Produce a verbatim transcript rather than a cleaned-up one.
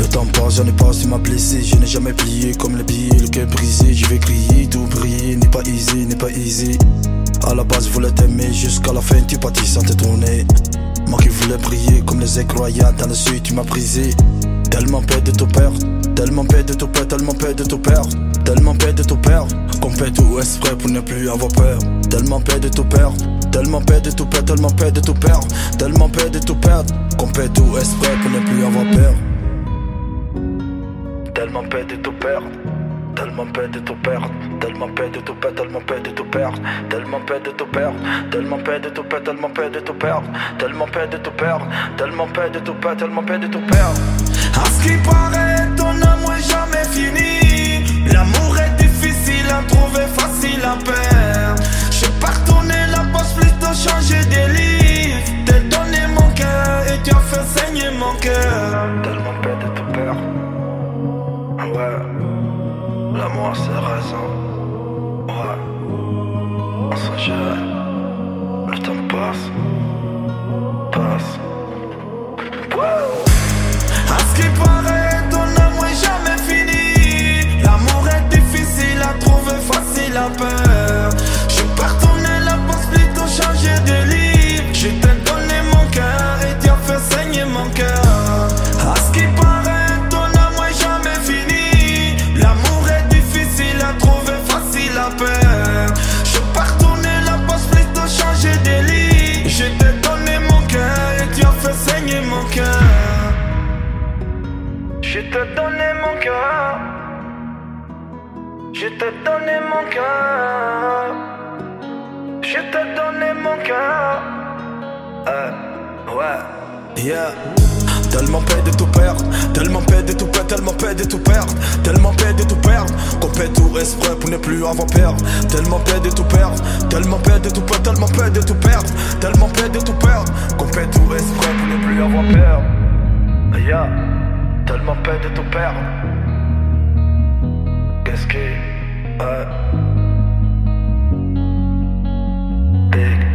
Le temps passe, j'en ai pas, tu m'as blessé. Je n'ai jamais plié comme les billets, le cœur brisé. Je vais crier, tout briller, n'est pas easy, n'est pas easy. À la base, je voulais t'aimer, jusqu'à la fin, tu partis sans te tourner. Moi qui voulais briller comme les incroyables, dans le seuil, tu m'as brisé. Tellement peur de tout perdre, tellement peur de tout perdre, tellement peur de tout perdre, tellement peur de tout perdre, qu'on fait tout exprès pour ne plus avoir peur. Tellement peur de tout perdre, tellement peur de tout perdre, tellement peur de tout perdre, tellement peur de tout perdre, qu'on fait tout exprès pour ne plus avoir peur. Tellement peur de tout perdre, tellement peur de tout perdre, tellement peur de tout perdre, tellement peur de tout perdre, tellement peur de tout perdre, tellement peur de tout perdre, tellement peur de tout perdre, tellement peur de tout perdre, tellement peur de tout perdre, tellement peur de tout perdre. À ce qui paraît, ton amour est jamais fini. L'amour est difficile à trouver, facile à perdre. J'ai pas retourné la poche, plutôt changer des livres. T'as donné mon cœur et tu as fait saigner mon cœur. Tellement peur de tout perdre. Ouais, l'amour c'est raison. Ouais, on s'en gère. Le temps passe, passe. Ouais. À ce qui paraît, ton amour est jamais fini. L'amour est difficile à trouver, facile à peur. J'ai pas retourné la poste, plutôt changer de livre. Je t'ai donné mon cœur et tu as fait saigner mon cœur. À ce qui paraît, ton amour est jamais fini. L'amour est difficile à trouver, facile à peur. J'ai pas retourné la poste, plutôt changer de livre. Je t'ai donné mon cœur et tu as fait saigner mon cœur. Je t'ai donné mon cœur. Je t'ai donné mon cœur. Je t'ai donné mon cœur. Euh, ouais, yeah. Tellement peur de tout perdre, tellement peur de tout perdre, tellement peur de tout perdre, tellement peur de tout perdre, qu'on fait tout exprès pour ne plus avoir peur. Tellement peur de tout perdre, tellement peur de tout perdre, tellement peur de tout perdre, tellement peur de tout perdre, qu'on fait tout exprès pour ne plus avoir peur. Yeah. Tellement peur de tout perdre. Qu'est-ce qui... Euh... Big